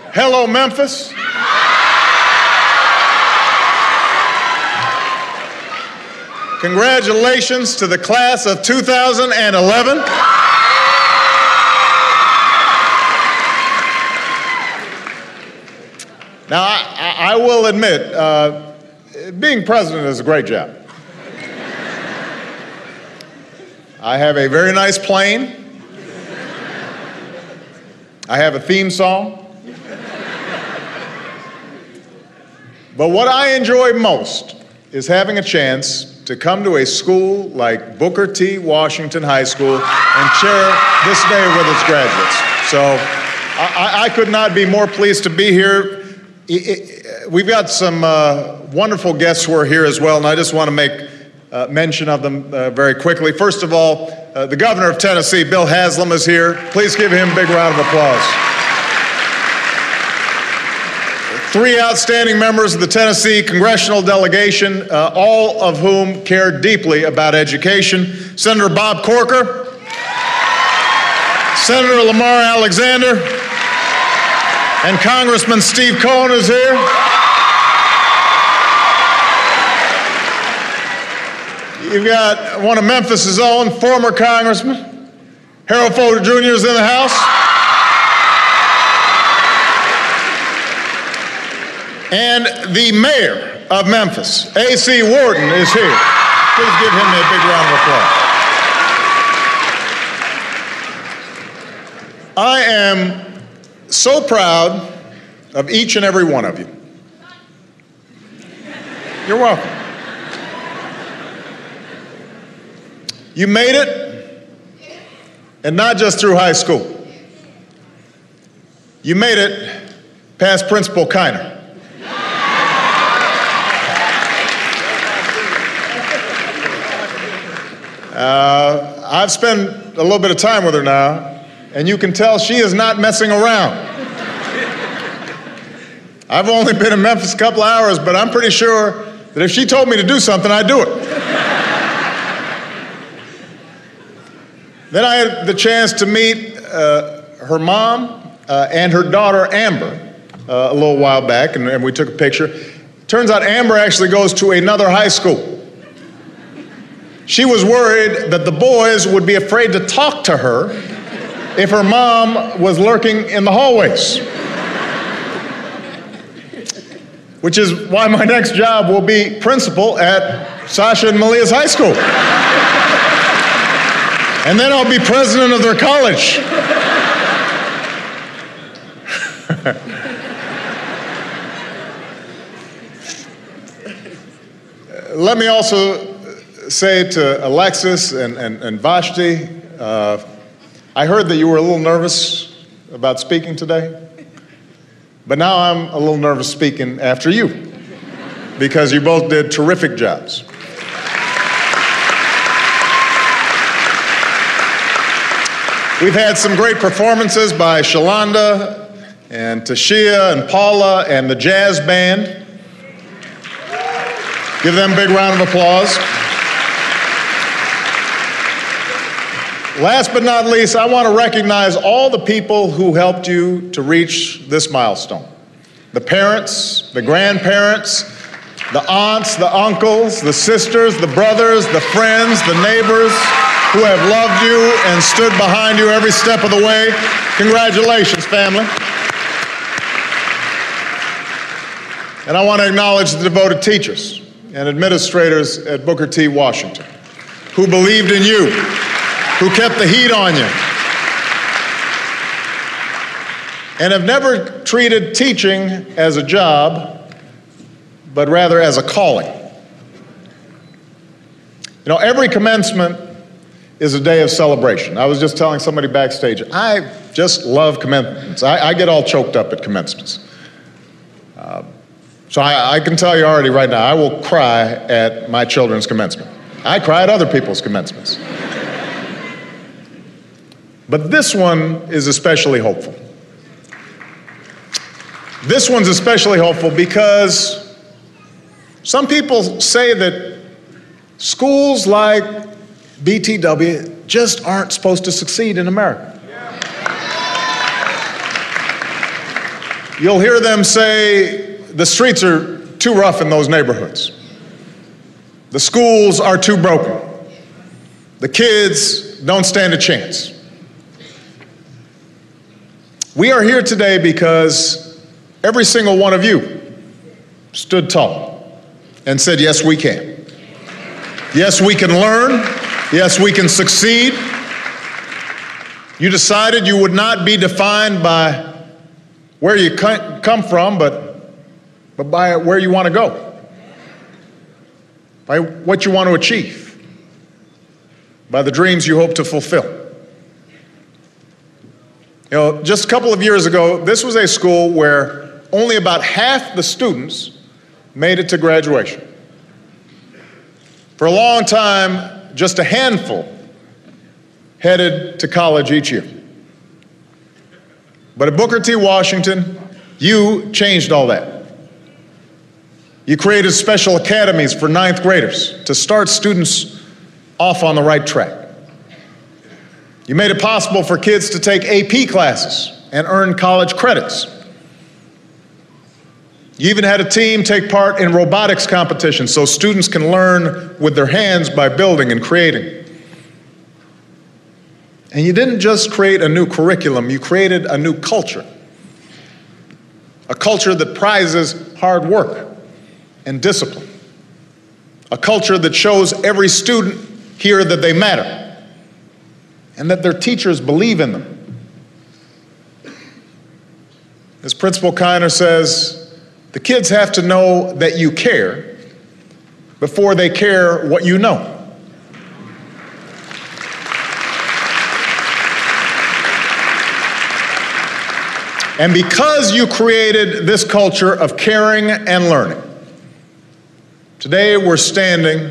Hello, Memphis. Congratulations to the class of 2011. Now, I will admit, being president is a great job. I have a very nice plane. I have a theme song. But what I enjoy most is having a chance to come to a school like Booker T. Washington High School and share this day with its graduates. So I could not be more pleased to be here. We've got some wonderful guests who are here as well, and I just want to make mention of them very quickly. First of all, the governor of Tennessee, Bill Haslam, is here. Please give him a big round of applause. Three outstanding members of the Tennessee congressional delegation, all of whom care deeply about education. Senator Bob Corker, Senator Lamar Alexander, and Congressman Steve Cohen is here. You've got one of Memphis's own, former Congressman, Harold Fodor Jr. is in the house. And the mayor of Memphis, A.C. Worden, is here. Please give him a big round of applause. I am so proud of each and every one of you. You're welcome. You made it, and not just through high school. You made it past Principal Kiner. I've spent a little bit of time with her now, and you can tell she is not messing around. I've only been in Memphis a couple hours, but I'm pretty sure that if she told me to do something, I'd do it. Then I had the chance to meet her mom and her daughter, Amber, a little while back, and we took a picture. Turns out Amber actually goes to another high school. She was worried that the boys would be afraid to talk to her if her mom was lurking in the hallways. Which is why my next job will be principal at Sasha and Malia's high school. And then I'll be president of their college. Let me also say to Alexis and Vashti, I heard that you were a little nervous about speaking today, but now I'm a little nervous speaking after you, because you both did terrific jobs. We've had some great performances by Shalonda and Tashia and Paula and the jazz band. Give them a big round of applause. Last but not least, I want to recognize all the people who helped you to reach this milestone. The parents, the grandparents, the aunts, the uncles, the sisters, the brothers, the friends, the neighbors who have loved you and stood behind you every step of the way. Congratulations, family. And I want to acknowledge the devoted teachers and administrators at Booker T. Washington who believed in you, who kept the heat on you, and have never treated teaching as a job, but rather as a calling. You know, every commencement is a day of celebration. I was just telling somebody backstage, I just love commencements. I get all choked up at commencements. So I can tell you already right now, I will cry at my children's commencement. I cry at other people's commencements. But this one is especially hopeful. This one's especially hopeful because some people say that schools like BTW just aren't supposed to succeed in America. You'll hear them say the streets are too rough in those neighborhoods. The schools are too broken. The kids don't stand a chance. We are here today because every single one of you stood tall and said, yes, we can. Yes, we can learn. Yes, we can succeed. You decided you would not be defined by where you come from, but by where you want to go, by what you want to achieve, by the dreams you hope to fulfill. You know, just a couple of years ago, this was a school where only about half the students made it to graduation. For a long time, just a handful headed to college each year. But at Booker T. Washington, you changed all that. You created special academies for ninth graders to start students off on the right track. You made it possible for kids to take AP classes and earn college credits. You even had a team take part in robotics competitions so students can learn with their hands by building and creating. And you didn't just create a new curriculum, you created a new culture. A culture that prizes hard work and discipline. A culture that shows every student here that they matter and that their teachers believe in them. As Principal Kiner says, the kids have to know that you care before they care what you know. And because you created this culture of caring and learning, today we're standing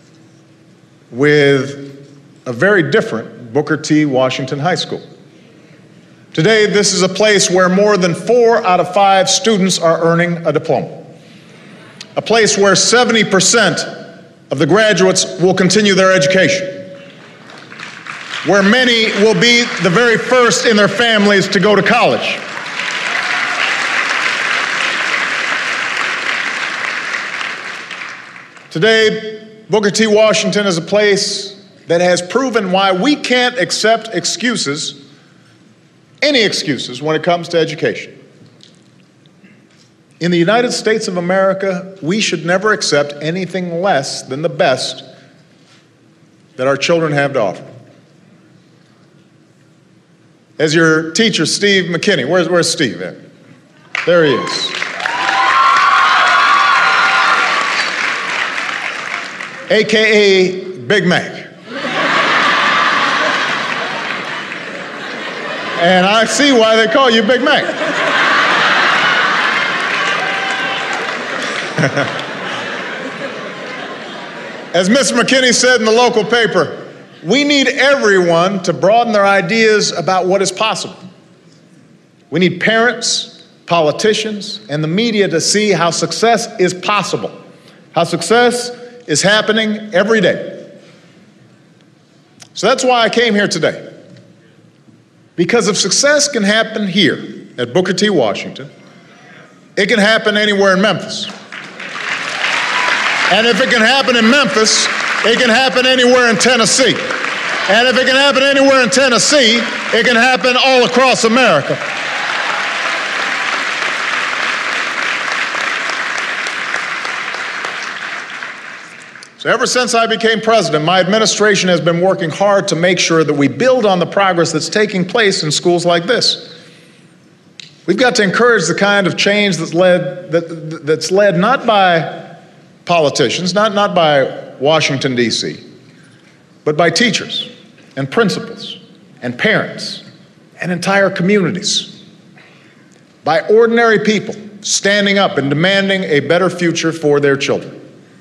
with a very different Booker T. Washington High School. Today, this is a place where more than 4 out of 5 students are earning a diploma. A place where 70% of the graduates will continue their education. Where many will be the very first in their families to go to college. Today, Booker T. Washington is a place that has proven why we can't accept excuses, any excuses, when it comes to education. In the United States of America, we should never accept anything less than the best that our children have to offer. As your teacher, Steve McKinney, where's Steve at? There he is. AKA Big Mac. And I see why they call you Big Mac. As Mr. McKinney said in the local paper, we need everyone to broaden their ideas about what is possible. We need parents, politicians, and the media to see how success is possible, how success is happening every day. So that's why I came here today. Because if success can happen here at Booker T. Washington, it can happen anywhere in Memphis. And if it can happen in Memphis, it can happen anywhere in Tennessee. And if it can happen anywhere in Tennessee, it can happen all across America. So ever since I became president, my administration has been working hard to make sure that we build on the progress that's taking place in schools like this. We've got to encourage the kind of change that's led not by politicians, not by Washington, D.C., but by teachers and principals and parents and entire communities, by ordinary people standing up and demanding a better future for their children.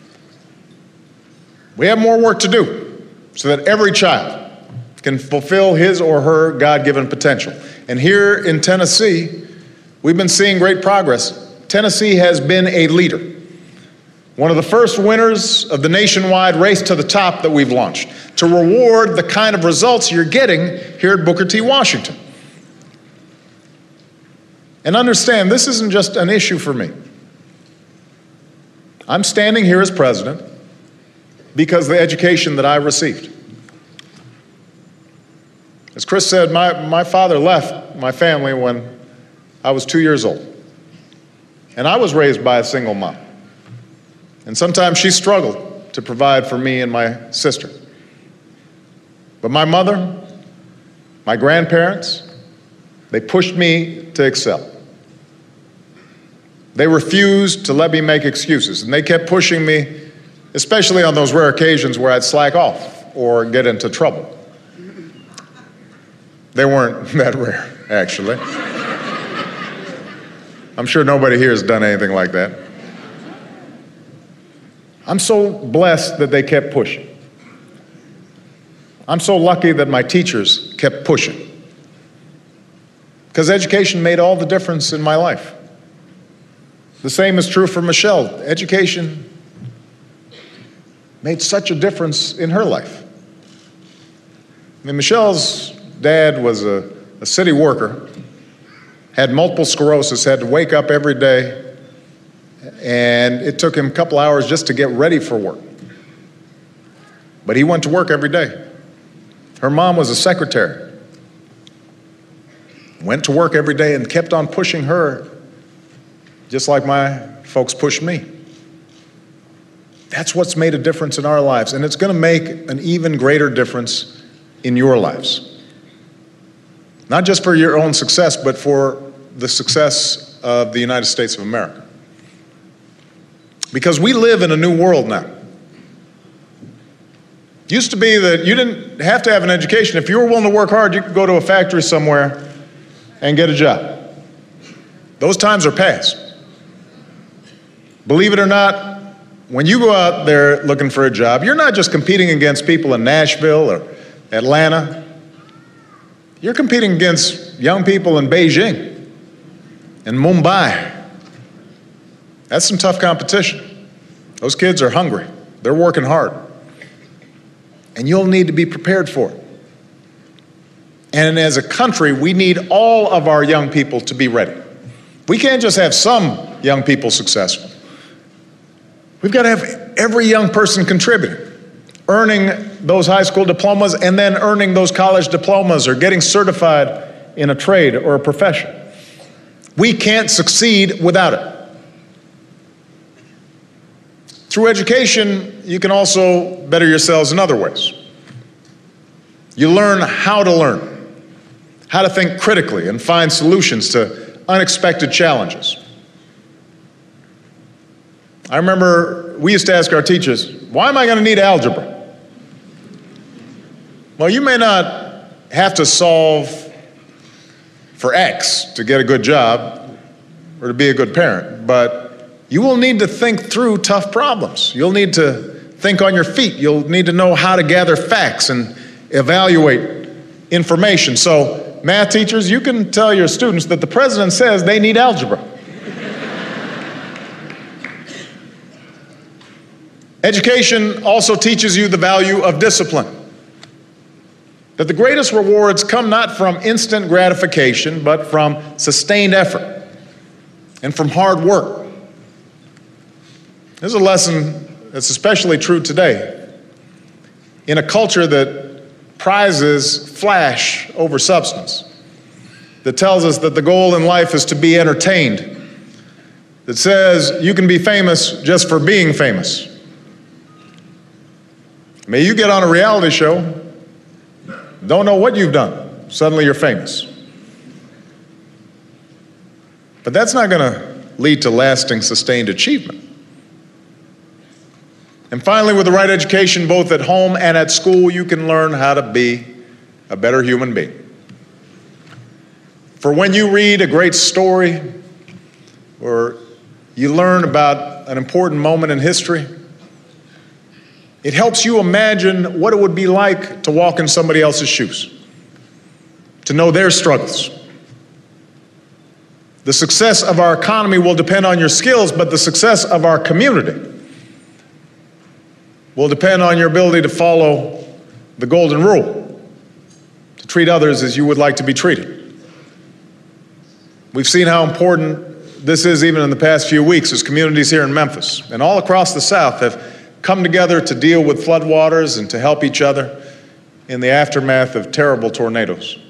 We have more work to do so that every child can fulfill his or her God-given potential. And here in Tennessee, we've been seeing great progress. Tennessee has been a leader. One of the first winners of the nationwide Race to the Top that we've launched to reward the kind of results you're getting here at Booker T. Washington. And understand, this isn't just an issue for me. I'm standing here as president because of the education that I received. As Chris said, my father left my family when I was 2 years old. And I was raised by a single mom. And sometimes she struggled to provide for me and my sister. But my mother, my grandparents, they pushed me to excel. They refused to let me make excuses, and they kept pushing me, especially on those rare occasions where I'd slack off or get into trouble. They weren't that rare, actually. I'm sure nobody here has done anything like that. I'm so blessed that they kept pushing. I'm so lucky that my teachers kept pushing, because education made all the difference in my life. The same is true for Michelle. Education made such a difference in her life. I mean, Michelle's dad was a city worker, had multiple sclerosis, had to wake up every day, and it took him a couple hours just to get ready for work. But he went to work every day. Her mom was a secretary, went to work every day and kept on pushing her, just like my folks pushed me. That's what's made a difference in our lives, and it's going to make an even greater difference in your lives. Not just for your own success, but for the success of the United States of America. Because we live in a new world now. It used to be that you didn't have to have an education. If you were willing to work hard, you could go to a factory somewhere and get a job. Those times are past. Believe it or not, when you go out there looking for a job, you're not just competing against people in Nashville or Atlanta. You're competing against young people in Beijing and Mumbai. That's some tough competition. Those kids are hungry. They're working hard. And you'll need to be prepared for it. And as a country, we need all of our young people to be ready. We can't just have some young people successful. We've got to have every young person contributing, earning those high school diplomas and then earning those college diplomas or getting certified in a trade or a profession. We can't succeed without it. Through education, you can also better yourselves in other ways. You learn how to think critically and find solutions to unexpected challenges. I remember we used to ask our teachers, why am I going to need algebra? Well, you may not have to solve for X to get a good job or to be a good parent, but you will need to think through tough problems. You'll need to think on your feet. You'll need to know how to gather facts and evaluate information. So, math teachers, you can tell your students that the president says they need algebra. Education also teaches you the value of discipline. That the greatest rewards come not from instant gratification, but from sustained effort and from hard work. This is a lesson that's especially true today in a culture that prizes flash over substance, that tells us that the goal in life is to be entertained, that says you can be famous just for being famous. May you get on a reality show, don't know what you've done, suddenly you're famous. But that's not going to lead to lasting, sustained achievement. And finally, with the right education, both at home and at school, you can learn how to be a better human being. For when you read a great story or you learn about an important moment in history, it helps you imagine what it would be like to walk in somebody else's shoes, to know their struggles. The success of our economy will depend on your skills, but the success of our community will depend on your ability to follow the golden rule, to treat others as you would like to be treated. We've seen how important this is even in the past few weeks as communities here in Memphis and all across the South have come together to deal with floodwaters and to help each other in the aftermath of terrible tornadoes.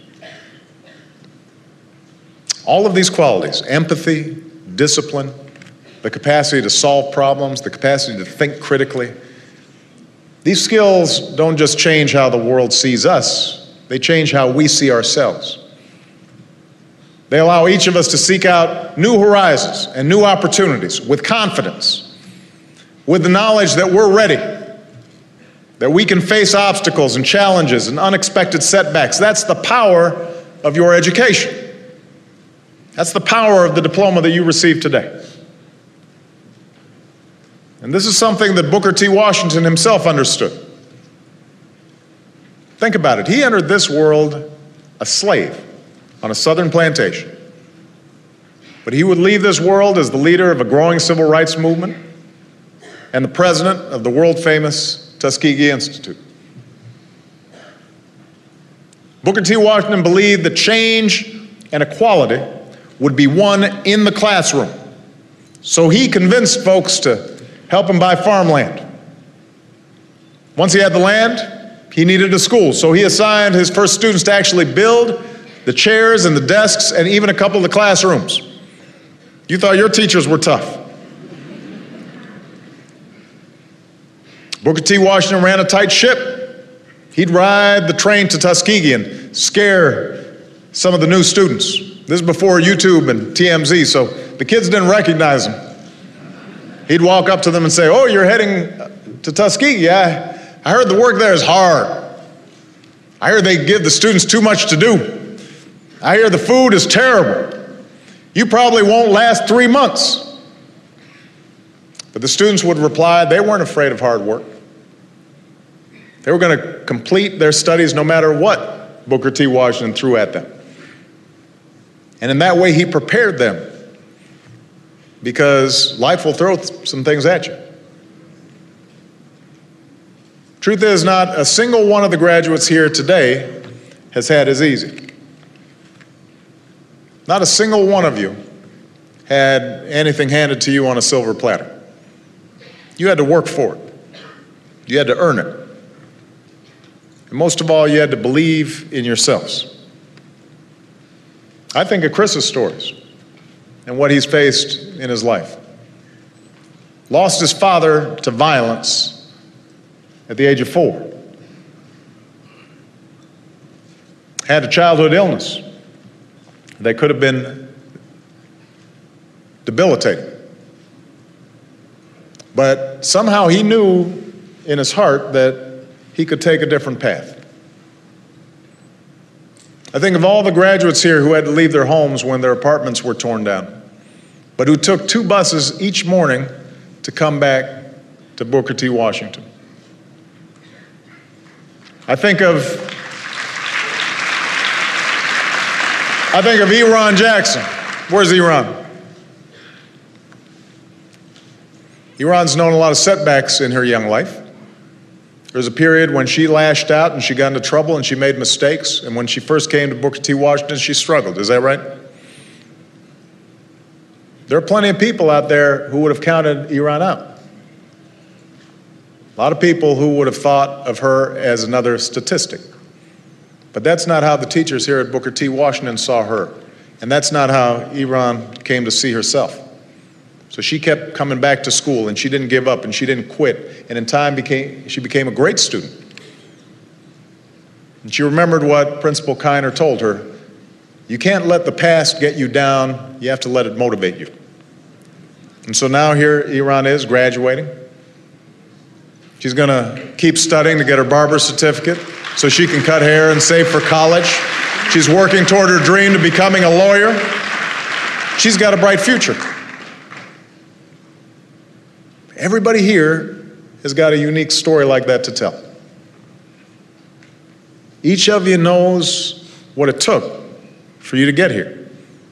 All of these qualities, empathy, discipline, the capacity to solve problems, the capacity to think critically, these skills don't just change how the world sees us, they change how we see ourselves. They allow each of us to seek out new horizons and new opportunities with confidence, with the knowledge that we're ready, that we can face obstacles and challenges and unexpected setbacks. That's the power of your education. That's the power of the diploma that you received today. And this is something that Booker T. Washington himself understood. Think about it. He entered this world a slave on a southern plantation. But he would leave this world as the leader of a growing civil rights movement and the president of the world-famous Tuskegee Institute. Booker T. Washington believed that change and equality would be won in the classroom. So he convinced folks to help him buy farmland. Once he had the land, he needed a school. So he assigned his first students to actually build the chairs and the desks and even a couple of the classrooms. You thought your teachers were tough. Booker T. Washington ran a tight ship. He'd ride the train to Tuskegee and scare some of the new students. This is before YouTube and TMZ, so the kids didn't recognize him. He'd walk up to them and say, "Oh, you're heading to Tuskegee. I heard the work there is hard. I hear they give the students too much to do. I hear the food is terrible. You probably won't last 3 months." But the students would reply they weren't afraid of hard work. They were going to complete their studies no matter what Booker T. Washington threw at them. And in that way, he prepared them, because life will throw some things at you. Truth is, not a single one of the graduates here today has had as easy. Not a single one of you had anything handed to you on a silver platter. You had to work for it. You had to earn it. And most of all, you had to believe in yourselves. I think of Chris's stories and what he's faced in his life. Lost his father to violence at the age of 4. Had a childhood illness that could have been debilitating. But somehow he knew in his heart that he could take a different path. I think of all the graduates here who had to leave their homes when their apartments were torn down, but who took 2 buses each morning to come back to Booker T. Washington. I think of Eron Jackson. Where's Eron? Eron's known a lot of setbacks in her young life. There was a period when she lashed out and she got into trouble and she made mistakes. And when she first came to Booker T. Washington, she struggled. Is that right? There are plenty of people out there who would have counted Eron out. A lot of people who would have thought of her as another statistic. But that's not how the teachers here at Booker T. Washington saw her. And that's not how Eron came to see herself. So she kept coming back to school, and she didn't give up, and she didn't quit. And in time, she became a great student. And she remembered what Principal Kiner told her. You can't let the past get you down. You have to let it motivate you. And so now here Eron is graduating. She's going to keep studying to get her barber certificate so she can cut hair and save for college. She's working toward her dream to becoming a lawyer. She's got a bright future. Everybody here has got a unique story like that to tell. Each of you knows what it took for you to get here.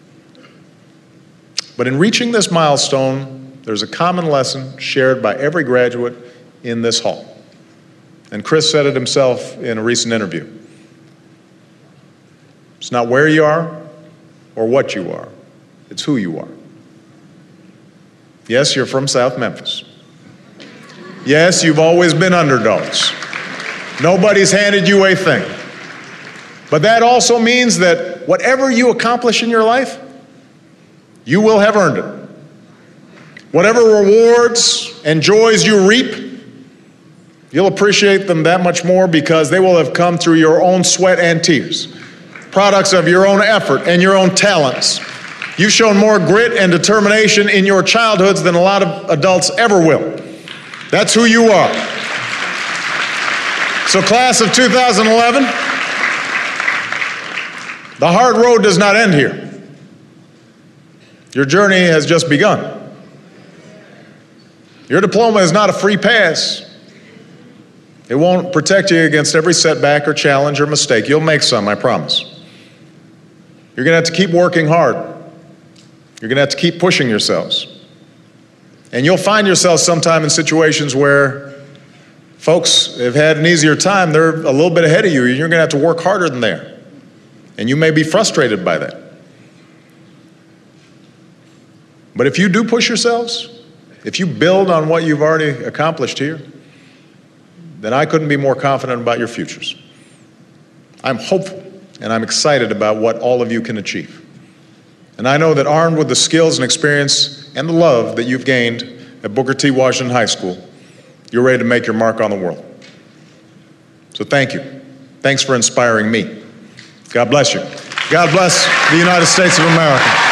But in reaching this milestone, there's a common lesson shared by every graduate in this hall. And Chris said it himself in a recent interview. It's not where you are or what you are. It's who you are. Yes, you're from South Memphis. Yes, you've always been underdogs. Nobody's handed you a thing. But that also means that whatever you accomplish in your life, you will have earned it. Whatever rewards and joys you reap, you'll appreciate them that much more because they will have come through your own sweat and tears, products of your own effort and your own talents. You've shown more grit and determination in your childhoods than a lot of adults ever will. That's who you are. So, class of 2011, the hard road does not end here. Your journey has just begun. Your diploma is not a free pass. It won't protect you against every setback or challenge or mistake. You'll make some, I promise. You're going to have to keep working hard. You're going to have to keep pushing yourselves. And you'll find yourselves sometime in situations where folks have had an easier time. They're a little bit ahead of you, and you're going to have to work harder than they are. And you may be frustrated by that. But if you do push yourselves, if you build on what you've already accomplished here, then I couldn't be more confident about your futures. I'm hopeful, and I'm excited about what all of you can achieve. And I know that armed with the skills and experience and the love that you've gained at Booker T. Washington High School, you're ready to make your mark on the world. So thank you. Thanks for inspiring me. God bless you. God bless the United States of America.